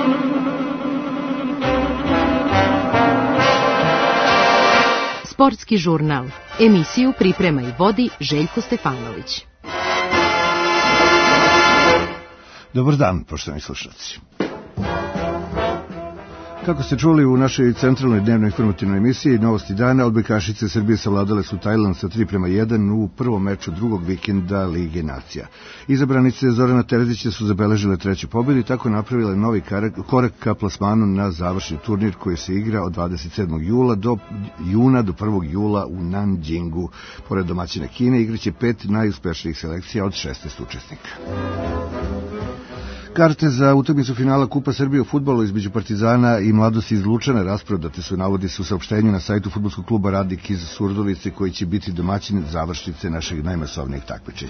Sportski žurnal. Emisiju priprema i vodi Željko Stefanović. Dobar dan, poštovani slušalci. Kako ste čuli u našoj centralnoj dnevnoj informativnoj emisiji Novosti dana, odbojkašice Srbije savladale su Tajland sa 3:1 u prvom meču drugog vikenda Lige nacija. Izabranice Zorana Terzića su zabeležile treću pobedu i tako napravile novi korak ka plasmanu na završni turnir koji se igra od 27. juna do 1. jula u Nanjingu. Pored domaćine Kine igraće 5 najuspešnijih selekcija od 16 učesnika. Karte za utakmicu finala Kupa Srbije u fudbalu između Partizana i Mladosti iz Lučana rasprodate su, navodi se u saopštenju na sajtu fudbalskog kluba Radnik iz Surdulice, koji će biti domaćin završnice našeg najmasovnijeg takmičenja.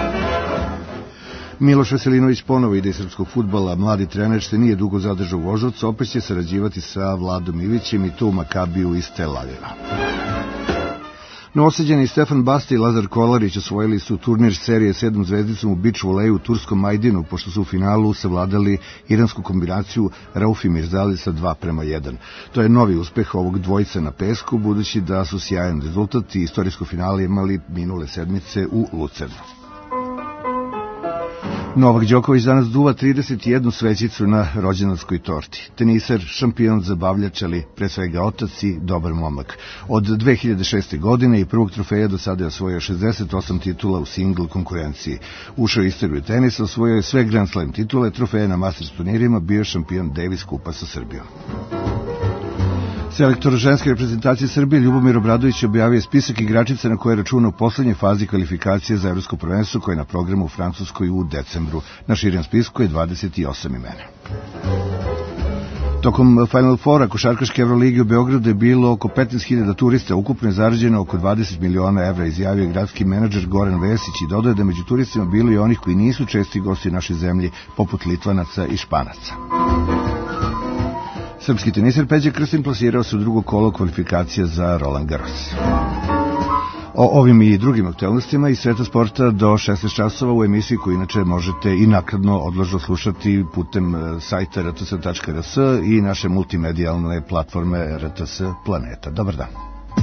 Miloš Veselinović ponovo ide iz srpskog fudbala. Mladi trener što nije dugo zadržao u Voždovcu, opet će sarađivati sa Vladom Ivićem i to u Makabiju iz Tel Aviva. Novosađani Stefan Basta i Lazar Kolarić osvojili su turnir serije 7 zvezdicom u beach voleju u turskom Majdinu, pošto su u finalu savladali iransku kombinaciju Raufi Mirzali sa 2:1. To je novi uspeh ovog dvojca na pesku, budući da su sjajan rezultat i istorijsko finale imali minule sedmice u Lucernu. Novak Đoković danas duva 31 svećicu na rođendanskoj torti. Teniser, šampion, zabavljač, ali pre svega otac i dobar momak. Od 2006. godine i prvog trofeja do sada je osvojio 68 titula u singl konkurenciji. Ušao je istoriju tenisa, osvojio je sve Grand Slam titule, trofeje na Masters turnirima, bio je šampion Davis kupa sa Srbijom. Selektor ženske reprezentacije Srbije Ljubomir Obradović objavio spisak igračica na koje računa u poslednjoj fazi kvalifikacije za evropsko prvenstvo koje je na programu u Francuskoj u decembru. Na širem spisku je 28 imena. Tokom Final Fora košarkaške Evrolige u Beogradu je bilo oko 15.000 turista, ukupno je zarađeno oko 20 miliona evra, izjavio je gradski menadžer Goran Vesić i dodao da među turistima bilo i onih koji nisu česti gosti naše zemlje, poput Litvanaca i Španaca. Srpski teniser Peđa Krstin plasirao se u drugo kolo kvalifikacija za Roland Garros. O ovim i drugim aktualnostima iz sveta sporta do 16 časova u emisiji koju inače možete i naknadno odložno slušati putem sajta rts.rs i naše multimedijalne platforme RTS Planeta. Dobar dan.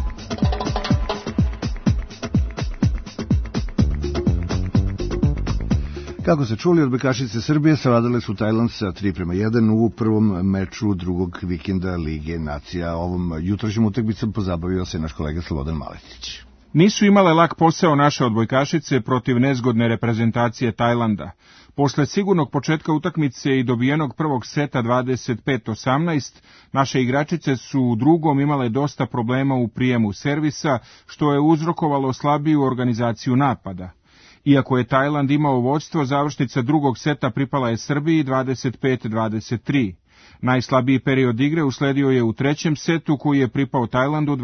Kako se čuli, odbojkašice Srbije savladale su Tajland sa 3:1 u prvom meču drugog vikenda Lige nacija. Ovom jutrošnjom utakmicom pozabavio se naš kolega Slobodan Maletić. Nisu imale lak posao naše odbojkašice protiv nezgodne reprezentacije Tajlanda. Posle sigurnog početka utakmice i dobijenog prvog seta 25-18, naše igračice su u drugom imale dosta problema u prijemu servisa, što je uzrokovalo slabiju organizaciju napada. Iako je Tajland imao vođstvo, završnica drugog seta pripala je Srbiji 25-23. Najslabiji period igre usledio je u trećem setu koji je pripao Tajlandu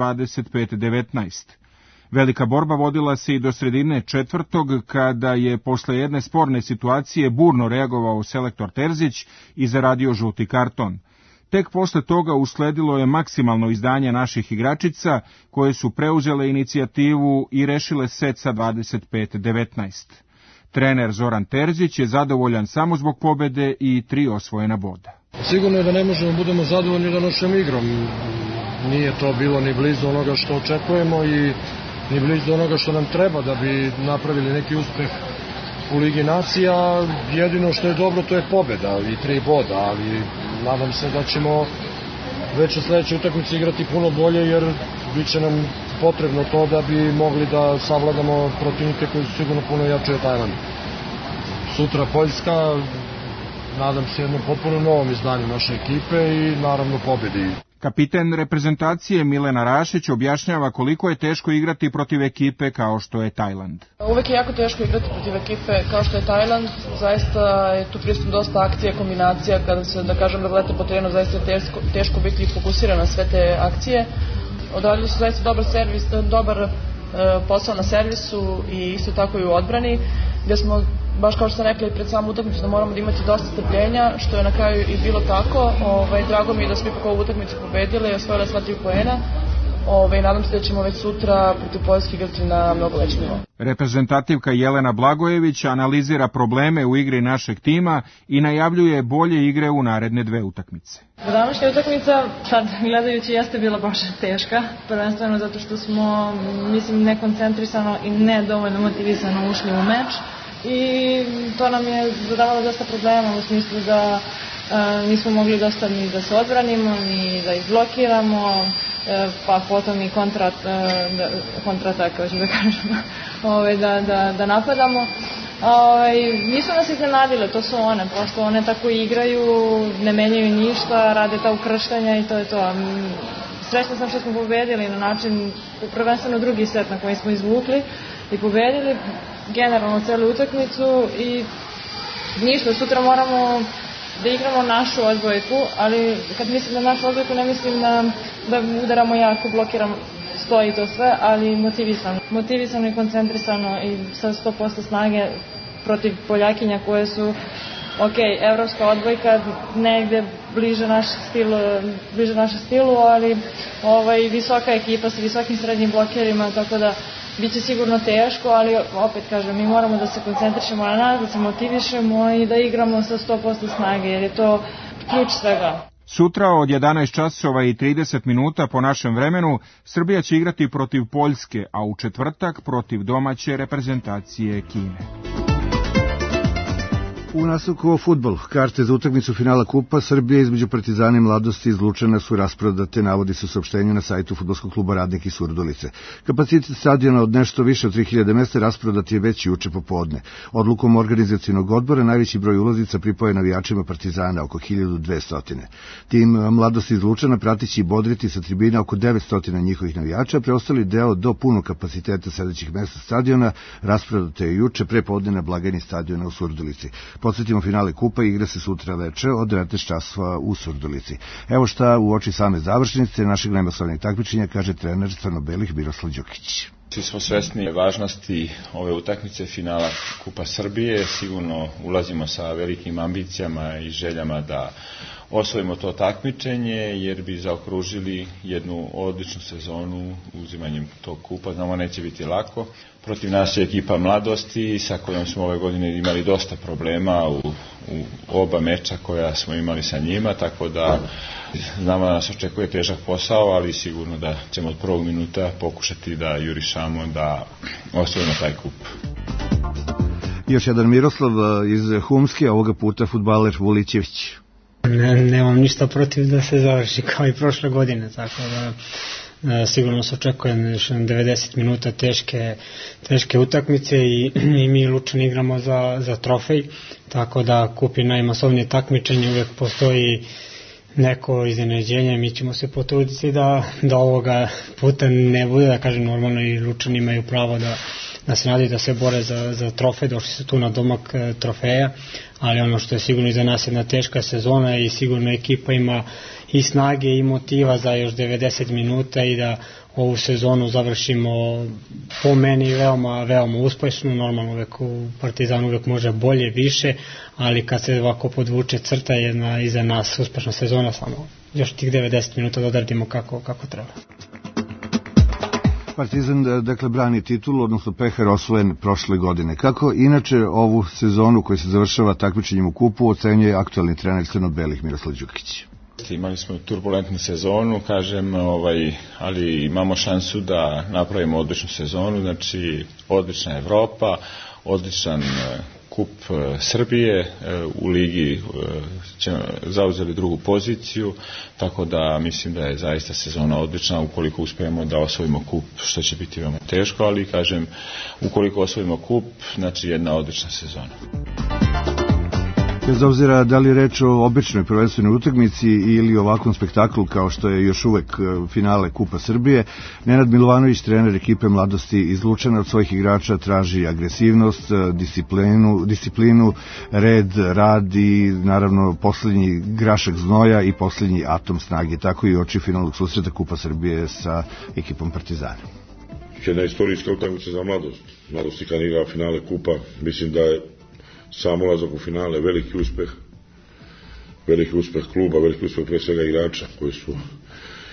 25-19. Velika borba vodila se i do sredine četvrtog, kada je posle jedne sporne situacije burno reagovao selektor Terzić i zaradio žuti karton. Tek posle toga usledilo je maksimalno izdanje naših igračica, koje su preuzele inicijativu i rešile set sa 25-19. Trener Zoran Terzić je zadovoljan samo zbog pobede i 3 osvojena boda. Sigurno je da ne možemo budemo zadovoljni današnjom igrom. Nije to bilo ni blizu onoga što očekujemo i ni blizu onoga što nam treba da bi napravili neki uspeh u Ligi nacija. Jedino što je dobro to je pobeda i 3 boda, ali nadam se da ćemo već u sledećoj utakmici igrati puno bolje, jer bit će nam potrebno to da bi mogli da savladamo protivnike koji su sigurno puno jači od Tajlanda. Sutra Poljska, nadam se jednom potpuno novom izdanju naše ekipe i naravno pobedi. Kapiten reprezentacije Milena Rašić objašnjava koliko je teško igrati protiv ekipe kao što je Tajland. Uvek je jako teško igrati protiv ekipe kao što je Tajland. Zaista je tu prisutno dosta akcija, kombinacija. Kada se, da kažem, razlete po terenu, zaista je teško biti fokusiran na sve te akcije. Odradili su zaista dobar servis, dobar posao na servisu i isto tako i u odbrani, gde smo, baš kao što sam rekla i pred samu utakmicu, da moramo da imati dosta strpljenja, što je na kraju i bilo tako. Drago mi je da smo ipak ovu utakmicu pobedile i osvojile sva 3 poena. Nadam se da ćemo već sutra protiv Poljske igrati na mnogo većem nivou. Reprezentativka Jelena Blagojević analizira probleme u igri našeg tima i najavljuje bolje igre u naredne 2 utakmice. Današnja utakmica, sad gledajući, jeste bila baš teška, prvenstveno zato što smo, mislim, nekoncentrisano i ne dovoljno motivisano ušli u meč i to nam je zadavalo dosta problema u smislu da nismo mogli dosta ni da se odbranimo, ni da izblokiramo, pa potom i kontratak, hoću da kažem, da napadamo. Nisu nas iznenadile, to su one, prosto one tako igraju, ne menjaju ništa, rade ta ukrštanja i to je to. Srećna sam što smo pobedili na način, prvenstveno drugi set na koji smo izvukli i pobedili generalno celu utakmicu i ništa, sutra moramo da igramo našu odbojku, ali kad mislim na našu odbojku ne mislim da udaramo jako, blokiramo, stoji to sve, ali motivisano i koncentrisano i sa 100% snage protiv Poljakinja koje su, evropska odbojka, negde bliže našem stilu, ali visoka ekipa sa visokim srednjim blokerima, tako da biće sigurno teško, ali opet kažem, mi moramo da se koncentrišemo na nas, da se motivišemo i da igramo sa 100% snage, jer je to ključ svega. Sutra od 11 časova i 30 minuta po našem vremenu Srbija će igrati protiv Poljske, a u četvrtak protiv domaće reprezentacije Kine. U nastavku o fudbal, karte za utakmicu finala Kupa Srbije između Partizana i Mladosti iz Lučana su rasprodate, navodi se u saopštenju na sajtu Fudbalskog kluba Radnik iz Surdulice. Kapacitet stadiona od nešto više od 3000 mesta rasprodat je već juče popodne. Odlukom organizacionog odbora najveći broj ulazica pripoje navijačima Partizana, oko 1200. Tim Mladosti iz Lučana pratići i bodriti sa tribina oko 900 njihovih navijača, preostali deo do punog kapaciteta sedećih mesta stadiona rasprodate je juče prepodne na blagajni stadiona u Surdulici. Podsjetimo, finale Kupa igra se sutra veče od 19 časova u Surdulici. Evo šta u oči same završnice našeg najmasovnijeg takmičenja kaže trener crno-belih Miroslav Đukić. Svi smo svesni važnosti ove utakmice finala Kupa Srbije. Sigurno ulazimo sa velikim ambicijama i željama da osvojimo to takmičenje, jer bi zaokružili jednu odličnu sezonu uzimanjem tog kupa. Znamo, neće biti lako. Protiv nas je ekipa Mladosti sa kojom smo ove godine imali dosta problema u oba meča koja smo imali sa njima, tako da znamo da nas očekuje težak posao, ali sigurno da ćemo od prvog minuta pokušati da jurišamo da osvojimo taj kup. Još jedan Miroslav iz Humske, ovoga puta fudbaler Vulićević. Nemam ništa protiv da se završi kao i prošle godine, tako da sigurno se očekuje 90 minuta teške utakmice i mi Lučani igramo za trofej, tako da kupi najmasovnije takmičenje, uvijek postoji neko iznenađenje, mi ćemo se potruditi da ovoga puta ne bude, da kažem, normalno i Lučani imaju pravo da se nadaju da se bore za trofej, došli su tu na domak trofeja, ali ono što je sigurno iza nas jedna teška sezona i sigurno ekipa ima i snage i motiva za još 90 minuta i da ovu sezonu završimo po meni veoma uspešno. Normalno uvek u Partizanu uvek može bolje, više, ali kad se ovako podvuče crta jedna iza nas uspešna sezona, samo još tih 90 minuta da odradimo kako treba. Partizan, dakle, brani titulu, odnosno pehar osvojen prošle godine. Kako inače ovu sezonu koja se završava takmičenjem u kupu ocenjuje aktualni trener crno-belih Miroslav Đukić? Imali smo turbulentnu sezonu, kažem, ali imamo šansu da napravimo odličnu sezonu, znači odlična Evropa, odličan kup Srbije, u ligi zauzeli drugu poziciju, tako da mislim da je zaista sezona odlična ukoliko uspijemo da osvojimo kup, što će biti veoma teško, ali kažem, ukoliko osvojimo kup, znači jedna odlična sezona. Bez obzira da li je reč o običnoj prvenstvenoj utakmici ili ovakvom spektaklu kao što je još uvek finale Kupa Srbije, Nenad Milovanović, trener ekipe Mladosti iz Lučana, od svojih igrača traži agresivnost, disciplinu, red, rad i naravno poslednji grašak znoja i poslednji atom snage, tako i oči finalnog susreta Kupa Srbije sa ekipom Partizana. Jedna istorijska utakmica za Mladost. Mladost kad igra finale Kupa, mislim da je sam ulazak u finale veliki uspeh kluba, veliki uspeh pre svega igrača koji su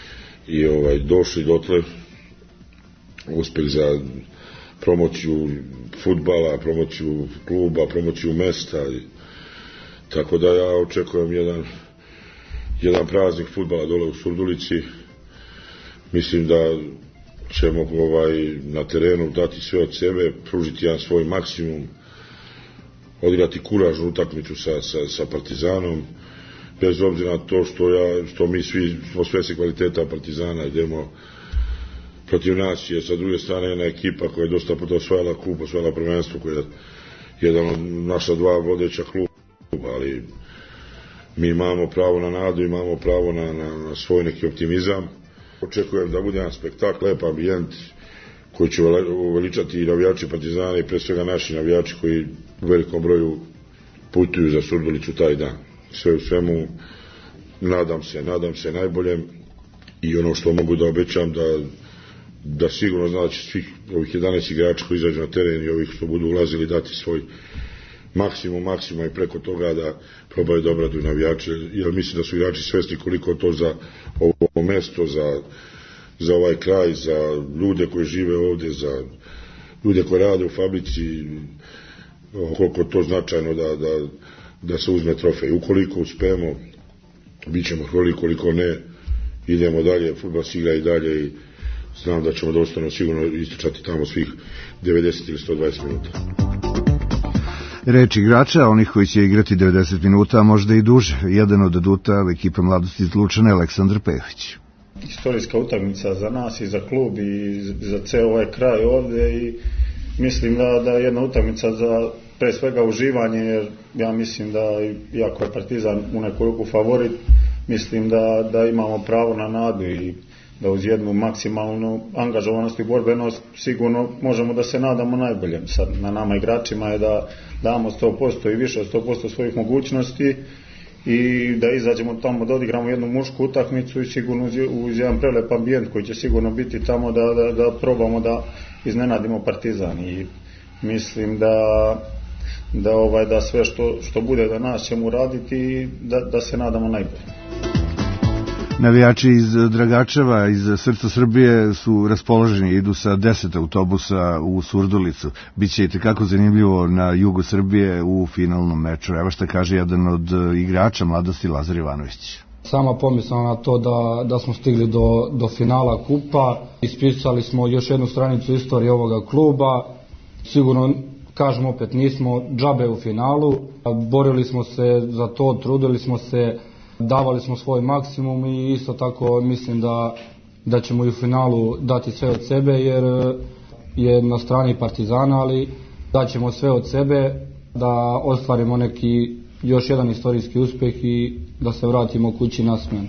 i došli dotle, uspeh za promociju fudbala, promociju kluba, promociju mesta, tako da ja očekujem jedan praznik fudbala dole u Surdulici. Mislim da ćemo na terenu dati sve od sebe, pružiti jedan svoj maksimum, odigrati kuražnu utakmicu sa Partizanom, bez obzira na to što mi svi smo svesni kvaliteta Partizana, idemo protiv nas je sa druge strane jedna ekipa koja je dosta puta osvajala kup, osvajala prvenstvo, koja je jedan od naša dva vodeća kluba, ali mi imamo pravo na nadu, imamo pravo na svoj neki optimizam. Očekujem da bude jedan spektakl, lep ambijent koji će uveličati i navijači Partizana i pre svega naši navijači koji u velikom broju putuju za Surdulicu taj dan. Sve u svemu, nadam se najboljem i ono što mogu da obećam da sigurno zna da će svih ovih 11 igrača koji izađu na teren i ovih što budu ulazili dati svoj maksimum i preko toga da probaju da obraduju navijače, jer mislim da su igrači svesni koliko to za ovo mesto, za ovaj kraj, za ljude koji žive ovde, za ljude koji rade u fabrici, koliko to značajno da se uzme trofej. Ukoliko uspemo, bit ćemo hvali, koliko ne, idemo dalje, fudbal se igra i dalje i znam da ćemo dostojno sigurno ističati tamo svih 90 ili 120 minuta. Reč igrača, onih koji će igrati 90 minuta, a možda i duže. Jedan od aduta ekipe mladosti iz Lučana je Aleksandar Pejović. Istorijska utakmica za nas i za klub i za ceo ovaj kraj ovde i mislim da je jedna utakmica za pre svega uživanje, jer ja mislim da iako je Partizan u neku ruku favorit, mislim da imamo pravo na nadu i da uz jednu maksimalnu angažovanost i borbenost sigurno možemo da se nadamo najboljem. Sad na nama igračima je da damo 100% i više od 100% svojih mogućnosti i da izađemo tamo, da odigramo jednu mušku utakmicu i sigurno uz jedan prelep ambijent koji će sigurno biti tamo da probamo da iznenadimo Partizan i mislim da sve što bude da nas ćemo uraditi i da se nadamo najbolje. Navijači iz Dragačeva, iz srca Srbije su raspoloženi, idu sa 10 autobusa u Surdulicu. Biće i tekako zanimljivo na jugu Srbije u finalnom meču. Evo šta kaže jedan od igrača mladosti, Lazar Ivanović. Sama pomisla na to da smo stigli do finala kupa, ispisali smo još jednu stranicu istorije ovoga kluba. Sigurno, kažem opet, nismo džabe u finalu, borili smo se za to, trudili smo se, davali smo svoj maksimum i isto tako mislim da ćemo i u finalu dati sve od sebe, jer je na strani Partizana, ali daćemo sve od sebe da ostvarimo neki još jedan istorijski uspeh i da se vratimo kući nasmejani.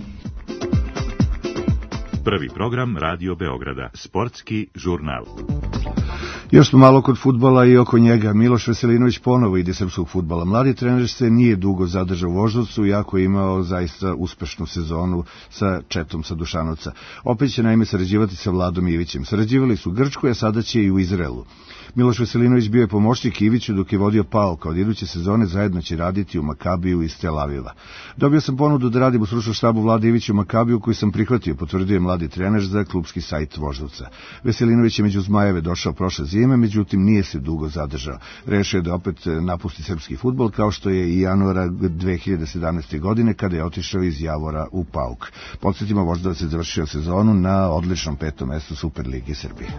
Prvi program Radio Beograda, sportski žurnal. Još smo malo kod fudbala i oko njega. Miloš Veselinović ponovo ide srpskog fudbala. Mladi trener se nije dugo zadržao u Voždovcu, iako je imao zaista uspešnu sezonu sa Četom sa Dušanovca. Opet će naime sarađivati sa Vladom Ivićem. Sarađivali su u Grčkoj, a sada će i u Izraelu. Miloš Veselinović bio je pomoćnik Iviću dok je vodio PAOK, od iduće sezone zajedno će raditi u Makabiju iz Tel Aviva. Dobio sam ponudu da radim u stručnom štabu Vlade Ivića u Makabiju, koju sam prihvatio, potvrdio je mladi trener za klubski sajt Voždovca. Veselinović je među Zmajeve došao prošle zime, međutim nije se dugo zadržao. Rešio je da opet napusti srpski fudbal, kao što je i januara 2017. godine kada je otišao iz Javora u PAOK. Podsjetimo, Voždovac je završio sezonu na odličnom 5. mestu Superligi Srbije.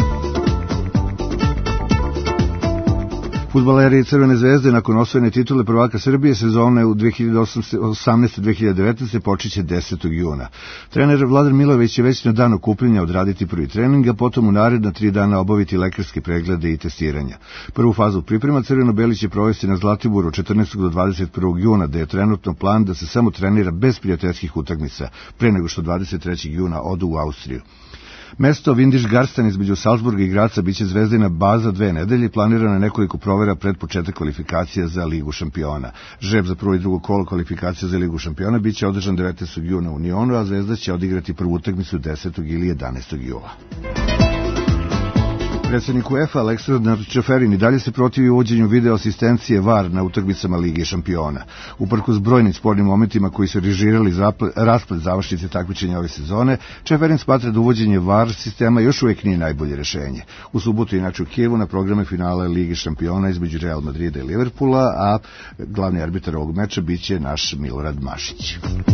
Fudbaleri Crvene zvezde nakon osvojene titule prvaka Srbije sezone u 2018-2019 počeće 10. juna. Trener Vladar Milović će već na dan okupljenja odraditi prvi trening, a potom u naredna 3 dana obaviti lekarske preglede i testiranja. Prvu fazu priprema Crveno-beli će provesti na Zlatiboru od 14. do 21. juna, da je trenutno plan da se samo trenira bez prijateljskih utakmica, pre nego što 23. juna odu u Austriju. Mesto Vindiš Garstan između Salzburga i Graca biće zvezdina baza 2 nedelje, planirano je nekoliko provera pred početak kvalifikacija za Ligu šampiona. Žreb za prvo i drugo kolo kvalifikacija za Ligu šampiona biće održan 19. juna u Unionu, a Zvezda će odigrati prvu utakmicu 10. ili 11. jula. Predsjednik UEFA Aleksandar Čeferin i dalje se protivi uvođenju video asistencije VAR na utakmicama Lige šampiona. Uprkos brojnim spornim momentima koji su režirali rasplet završnice takmičenja ove sezone, Čeferin smatra da uvođenje VAR sistema još uvijek nije najbolje rešenje. U subotu inače u Kijevu na programe finale Lige šampiona između Real Madrida i Liverpoola, a glavni arbitar ovog meča biće naš Milorad Mašić.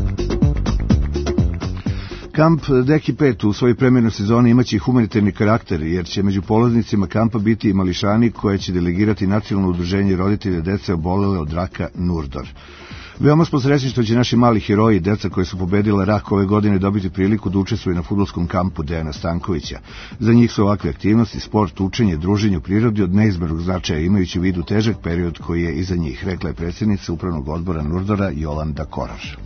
Kamp Deki 5 u svojoj premijernoj sezoni imaće humanitarni karakter, jer će među polaznicima kampa biti i mališani koje će delegirati nacionalno udruženje roditelja dece obolele od raka Nurdor. Veoma smo srećni što će naši mali heroji, deca koje su pobedile rak ove godine, dobiti priliku da učestvuju na fudbalskom kampu Dejana Stankovića. Za njih su ovakve aktivnosti, sport, učenje, druženje u prirodi od neizmernog značaja, imajući u vidu težak period koji je iza njih, rekla je predsjednica upravnog odbora Nurdora Jolanda Korar.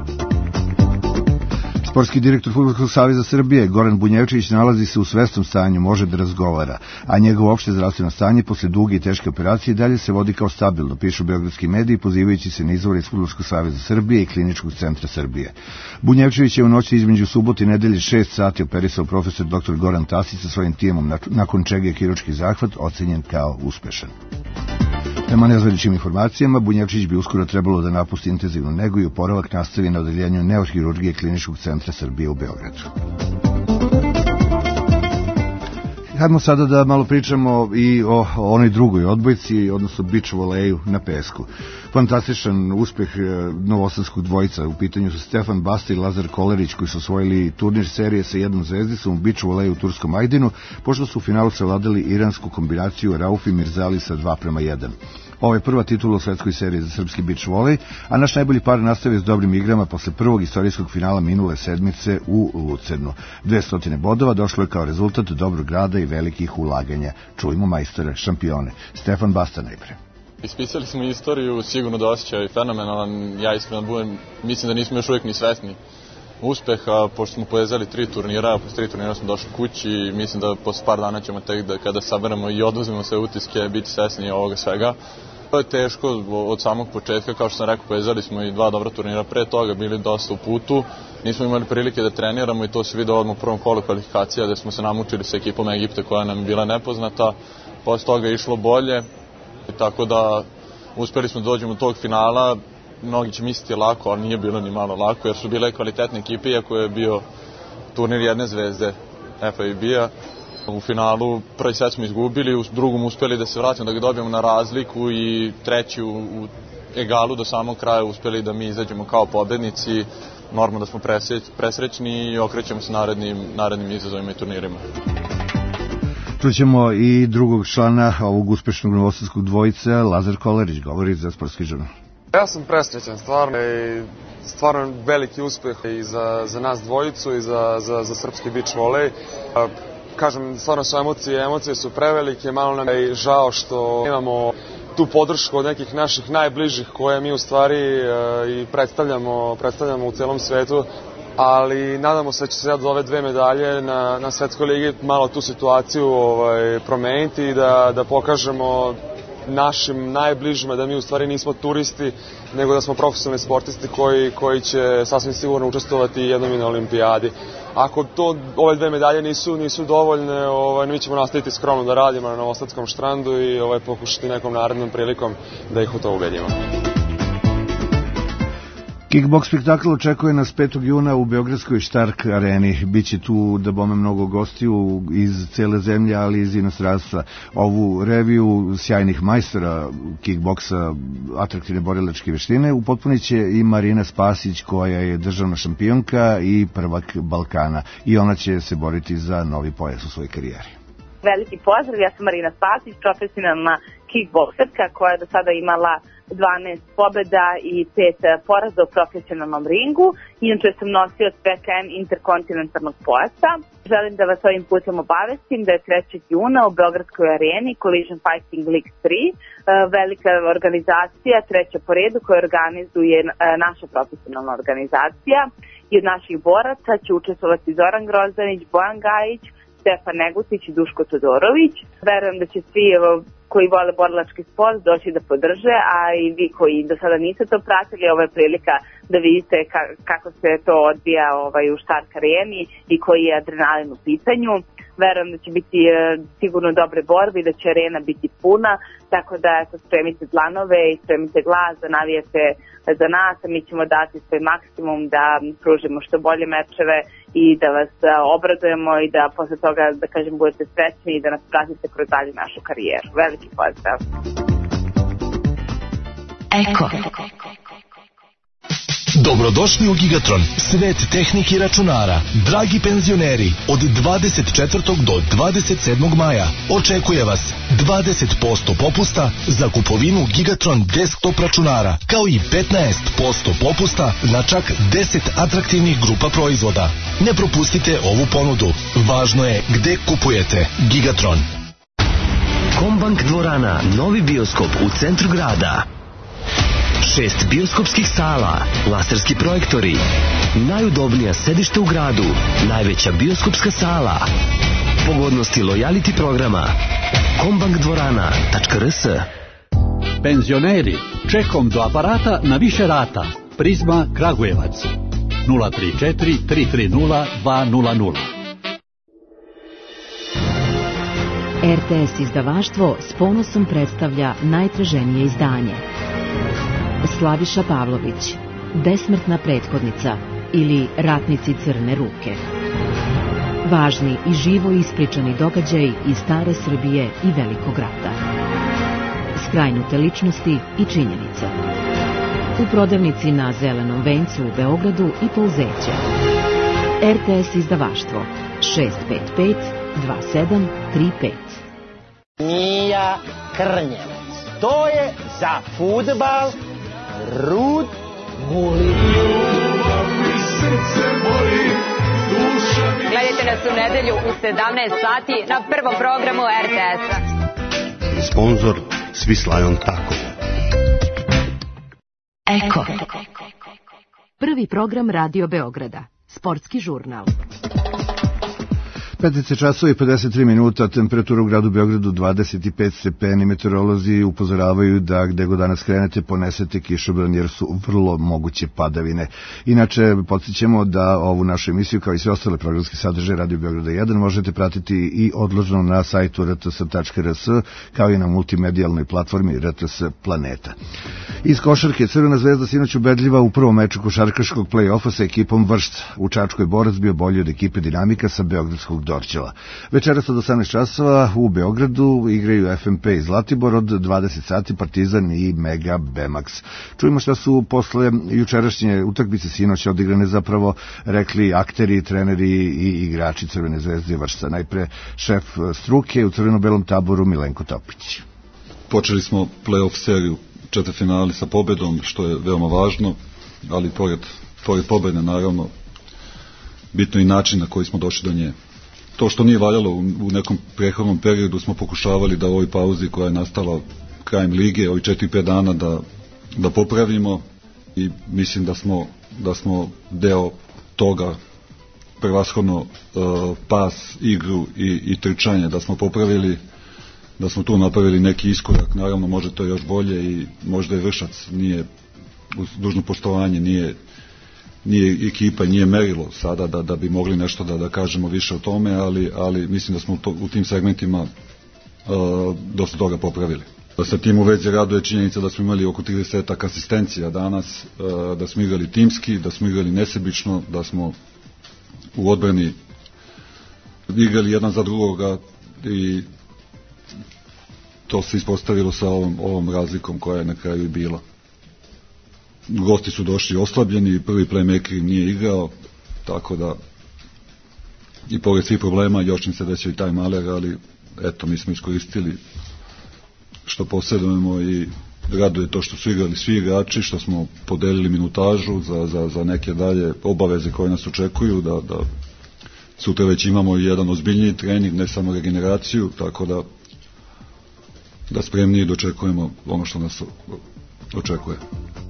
Sportski direktor Fudbalskog saveza Srbije Goran Bunjevčević nalazi se u svesnom stanju, može da razgovara, a njegovo opšte zdravstveno stanje posle duge i teške operacije dalje se vodi kao stabilno, pišu beogradski mediji pozivajući se na izvore iz Fudbalskog saveza Srbije i Kliničkog centra Srbije. Bunjevčević je u noći između subote i nedelje 6 sati operisao profesor dr. Goran Tasić sa svojim timom, nakon čega je kirurški zahvat ocenjen kao uspešan. Prema nezvaničnim informacijama, Bunjevčić bi uskoro trebalo da napusti intenzivnu negu i oporavak nastavi na odeljenju neohirurgije Kliničkog centra Srbije u Beogradu. Hajdemo sada da malo pričamo i o onoj drugoj odbojci, odnosno beach voleju na pesku. Fantastičan uspeh novosadskog dvojica. U pitanju su Stefan Basta i Lazar Kolerić, koji su osvojili turnir serije sa jednom zvezdicom u beach voleju u turskom Ajdinu, pošto su u finalu savladali iransku kombinaciju Rauf i Mirzali sa 2:1. Ovo je prva titula u svetskoj seriji za srpski beach volej, a naš najbolji par nastavio s dobrim igrama posle prvog istorijskog finala minule sedmice u Lucernu. 200 bodova došlo je kao rezultat dobrog rada i velikih ulaganja. Čujmo majstore, šampione. Stefan Basta najpre. Ispisali smo istoriju, sigurno da osjećaj fenomenalan. Ja iskreno budem, mislim da nismo još uvijek ni svesni uspeha, pošto smo povezali 3 turnira, posle 3 turnira smo došli kući i mislim da posle par dana ćemo tek da kada saberemo i oduzmemo sve utiske biti svesni ovoga svega. To je teško od samog početka, kao što sam rekao, povezali smo i 2 dobra turnira pre toga, bili dosta u putu, nismo imali prilike da treniramo i to se vidio odmah u prvom kolu kvalifikacija gde smo se namučili sa ekipom Egipta koja nam je bila nepoznata, posle toga je išlo bolje, tako da uspeli smo da dođemo do tog finala. Mnogi će misliti lako, ali nije bilo ni malo lako, jer su bile kvalitetne ekipe, iako je bio turnir jedne zvezde FIB-a. U finalu prvi set smo izgubili, u drugom uspeli da se vratimo, da ga dobijemo na razliku i treći u egalu do samog kraja uspeli da mi izađemo kao pobednici. Normalno da smo presrećni i okrećemo se narednim izazovima i turnirima. Čućemo i drugog člana ovog uspešnog novosadskog dvojica, Lazar Kolerić, govori za Sportski žurnal. Ja sam presrećan, stvarno veliki uspeh i za nas dvojicu i za srpski beach volej. Kažem, stvarno su emocije su prevelike, malo nam je žao što imamo tu podršku od nekih naših najbližih koje mi u stvari i predstavljamo u celom svetu, ali nadamo se da će se od ove 2 medalje na svetskoj ligi malo tu situaciju promeniti i da pokažemo našim najbližima da mi u stvari nismo turisti, nego da smo profesionalni sportisti koji će sasvim sigurno učestvovati jednom i na olimpijadi. Ako to ove 2 medalje nisu dovoljne, mi ćemo nastaviti skromno da radimo na novosadskom štrandu i pokušati nekom narednom prilikom da ih u to ubedimo. Kickboks spektakl očekuje nas 5. juna u Beogradskoj Štark areni. Biće tu da bome mnogo gostiju iz cele zemlje, ali i iz inostranstva. Ovu reviju sjajnih majstora kickboksa, atraktivne borilačke veštine, upotpunit će i Marina Spasić, koja je državna šampionka i prvak Balkana. I ona će se boriti za novi pojas u svojoj karijeri. Veliki pozdrav, ja sam Marina Spasić, profesionalna kickbokserka koja je do sada imala 12 pobjeda i 5 poraza u profesionalnom ringu. Inače sam nosioc PKM interkontinentalnog pojasa. Želim da vas ovim putem obavestim da je 3. juna u Beogradskoj areni Collision Fighting League 3, velika organizacija, 3. po redu koju organizuje naša profesionalna organizacija. I od naših boraca će učestvovati Zoran Grozdanić, Bojan Gajić, Stefan Negutić i Duško Todorović. Verujem da će svi koji vole borilački sport doći da podrže, a i vi koji do sada niste to pratili, ovo je prilika da vidite kako se to odvija u Štark areni i koji je adrenalin u pitanju. verujem da će biti sigurno dobre borbe i da će arena biti puna, tako da spremite dlanove i spremite glas, da navijete za nas, a mi ćemo dati svoj maksimum da pružimo što bolje mečeve i da vas obradujemo i da posle toga, da kažem, budete srećni i da nas pratite kroz dalje našu karijeru. Veliki pozdrav! Eko. Dobrodošli u Gigatron, svet tehnike i računara. Dragi penzioneri, od 24. do 27. maja očekuje vas 20% popusta za kupovinu Gigatron desktop računara, kao i 15% popusta na čak 10 atraktivnih grupa proizvoda. Ne propustite ovu ponudu. Važno je gde kupujete. Gigatron. Kombank dvorana, novi bioskop u centru grada. 6 bioskopskih sala, laserski projektori, najudobnija sedište u gradu, najveća bioskopska sala, pogodnosti lojality programa, kombankdvorana.rs. Penzioneri, čekom do aparata na više rata. Prizma Kragujevac 034 330 200. RTS izdavaštvo s ponosom predstavlja najtraženije izdanje. Slaviša Pavlović, Besmrtna prethodnica ili Ratnici crne ruke. Važni i živo ispričani događaji iz stare Srbije i Velikog rata. Skrajnute ličnosti i činjenice. U prodavnici na Zelenom vencu u Beogradu i Pouzeće. RTS izdavaštvo 655 2735. Mija Krnjevac. To je za fudbal Rud Guli. Gledajte nas u nedelju u 17 sati na prvom programu RTS-a. Sponzor Swiss Lion Taco. Eko. Prvi program Radio Beograda. Sportski žurnal. 15 časova i 53 minuta, temperatura u gradu Beogradu 25 stepeni, meteorolozi upozoravaju da gde god danas krenete ponesete kišobran jer su vrlo moguće padavine. Inače, podsjećamo da ovu našu emisiju kao i sve ostale programske sadržaje Radio Beograda 1 možete pratiti i odloženo na sajtu rts.rs kao i na multimedijalnoj platformi RTS Planeta. Iz košarke Crvena zvezda sinoć ubedljiva u prvom meču košarkaškog play-offa sa ekipom Vršca. U Čačkoj borac bio bolji od ekipe Dinamika sa beogradskog Dorćela. Večeras od 18 časova u Beogradu igraju FMP i Zlatibor, od 20 sati Partizan i Mega Bemax. Čujemo šta su posle jučerašnje utakmice sinoć odigrane zapravo rekli akteri, treneri i igrači Crvene zvezde i Vršca. Najpre šef struke u crveno-belom taboru Milenko Topić. Počeli smo play-off seriju četvrtfinali sa pobedom, što je veoma važno, ali pored pobede naravno bitno i način na koji smo došli do nje. To što nije valjalo u nekom prethodnom periodu smo pokušavali da u ovoj pauzi koja je nastala krajem lige, ovih 4-5 dana da popravimo i mislim da smo deo toga prevashodno pas, igru i trčanje da smo popravili, da smo tu napravili neki iskorak. Naravno može to još bolje i možda je Vršac nije, uz dužno poštovanje, nije ekipa, nije merilo sada da bi mogli nešto da kažemo više o tome, ali mislim da smo u tim segmentima dosta toga popravili. Sa tim u vezi raduje činjenica da smo imali oko 30 asistencija danas, da smo igrali timski, da smo igrali nesebično, da smo u odbrani igrali jedan za drugoga i to se ispostavilo sa ovom razlikom koja je na kraju i bila. Gosti su došli oslabljeni, prvi playmaker im nije igrao, tako da i pored svih problema još im se desio i taj maler, ali eto, mi smo iskoristili što posjedujemo i raduje to što su igrali svi igrači, što smo podelili minutažu za neke dalje obaveze koje nas očekuju, da sutra već imamo jedan ozbiljniji trening, ne samo regeneraciju, tako da spremniji dočekujemo ono što nas očekuje.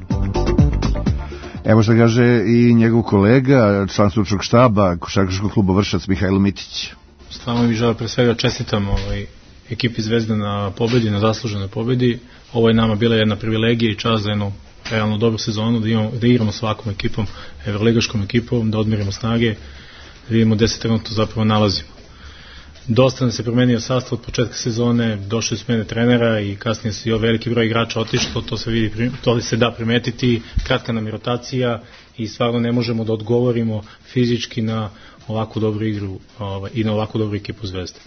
Evo što kaže i njegov kolega, član stručnog štaba košarkaškog kluba Vršac, Mihajlo Mitić. Stvarno bih želeo pre svega čestitam ekipi Zvezde na pobedi, na zasluženoj pobedi. Ovo je nama bila jedna privilegija i čast za jednu realno dobru sezonu, da igramo s ovakvom ekipom, evroligaškom ekipom, da odmirimo snage, da vidimo gde se trenutno zapravo nalazimo. Dosta nam se promenio sastav od početka sezone, došli su smene trenera i kasnije se i veliki broj igrača otišlo, to se da primetiti, kratka nam je rotacija i stvarno ne možemo da odgovorimo fizički na ovakvu dobru igru i na ovakvu dobru ekipu Zvezde.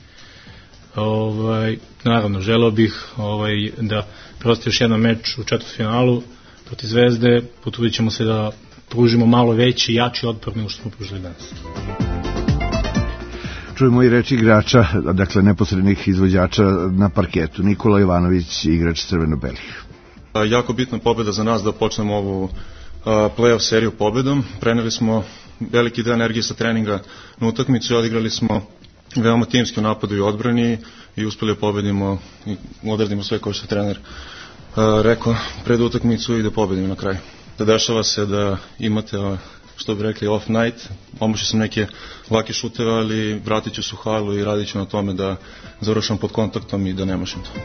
Naravno, želeo bih da prosto još jedan meč u četvrtfinalu protiv Zvezde, potrudit ćemo se da pružimo malo veći i jači otpor nego što smo pružili danas. Čujemo i reči igrača, dakle neposrednih izvođača na parketu. Nikola Jovanović, igrač crveno-belih. Jako bitna pobjeda za nas da počnemo ovu play-off seriju pobjedom. Preneli smo veliki deo energije sa treninga na utakmicu i odigrali smo veoma timski u napadu i odbrani i uspeli da pobedimo i odradimo sve kao što je trener rekao pred utakmicu i da pobedimo na kraju. Dešava se da imate, što bi rekli, off night, pomoći sam neke lake šuteve, ali vratit ću se u halu i radit ću na tome da završam pod kontaktom i da ne mašim to.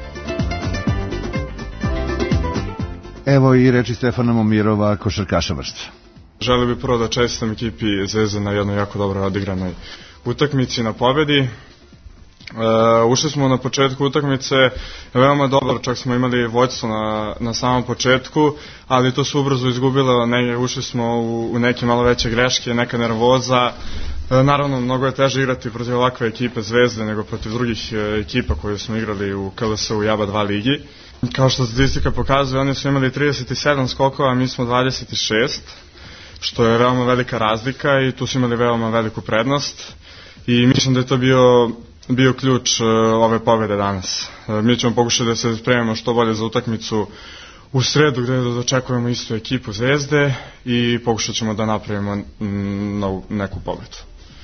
Evo i reči Stefana Momirova, košarkaša Vršca. Želio bih prvo da čestitam ekipi Zvezde na jednoj jako dobro odigranoj utakmici, na pobedi. Ušli smo na početku utakmice veoma dobro, čak smo imali vođstvo na samom početku, ali to su ubrzo izgubilo, ušli smo u neke malo veće greške, neka nervoza. Naravno, mnogo je teže igrati protiv ovakve ekipe Zvezde nego protiv drugih ekipa koje smo igrali u KLS-u i ABA 2 ligi. Kao što statistika pokazuje, oni su imali 37 skokova, a mi smo 26, što je veoma velika razlika i tu su imali veoma veliku prednost i mislim da je to bio ključ ove pobjede danas. Mi ćemo pokušati da se spremimo što bolje za utakmicu u sredu gdje dočekujemo istu ekipu Zvezde i pokušat ćemo da napravimo neku pobjedu.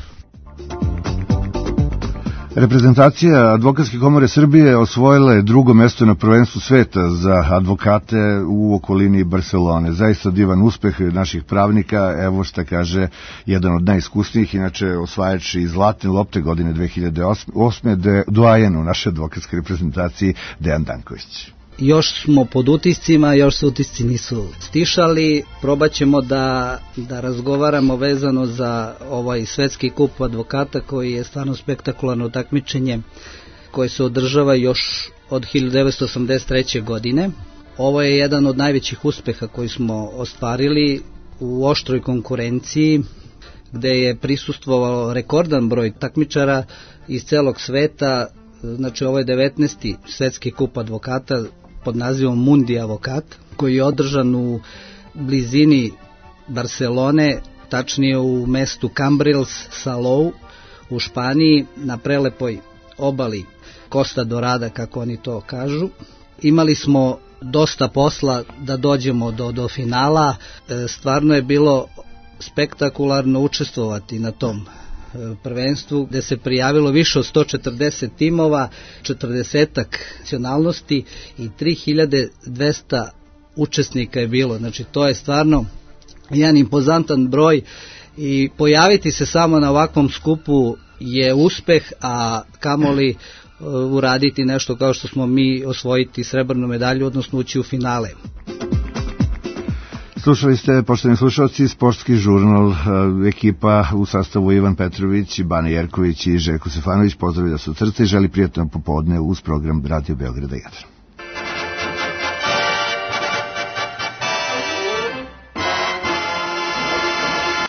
Reprezentacija Advokatske komore Srbije osvojila je drugo mesto na prvenstvu sveta za advokate u okolini Barcelone. Zaista divan uspeh naših pravnika, evo šta kaže jedan od najiskusnijih, inače osvajač i zlatne lopte godine 2008. doajen u našoj advokatskoj reprezentaciji Dejan Danković. Još smo pod utiscima, još se utisci nisu stišali. Probat ćemo da razgovaramo vezano za ovaj svetski kup advokata koji je stvarno spektakularno takmičenje koje se održava još od 1983. godine. Ovo je jedan od najvećih uspeha koji smo ostvarili u oštroj konkurenciji gde je prisustvovao rekordan broj takmičara iz celog sveta. Znači ovo je 19. svetski kup advokata pod nazivom Mundi Avokat, koji je održan u blizini Barcelone, tačnije u mestu Cambrils Salou u Španiji, na prelepoj obali Costa Dorada, kako oni to kažu. Imali smo dosta posla da dođemo do finala, stvarno je bilo spektakularno učestvovati na tom prvenstvu gde se prijavilo više od 140 timova, 40-ak nacionalnosti i 3200 učesnika je bilo. Znači to je stvarno jedan impozantan broj i pojaviti se samo na ovakvom skupu je uspeh, a kamoli uraditi nešto kao što smo mi, osvojiti srebrnu medalju, odnosno ući u finale. Slušali ste, poštovani slušalci, sportski žurnal, ekipa u sastavu Ivan Petrović, Bana Jerković i Željko Stefanović. Pozdravlja su Crce i želi prijatno popodne uz program Radio Beograda 1.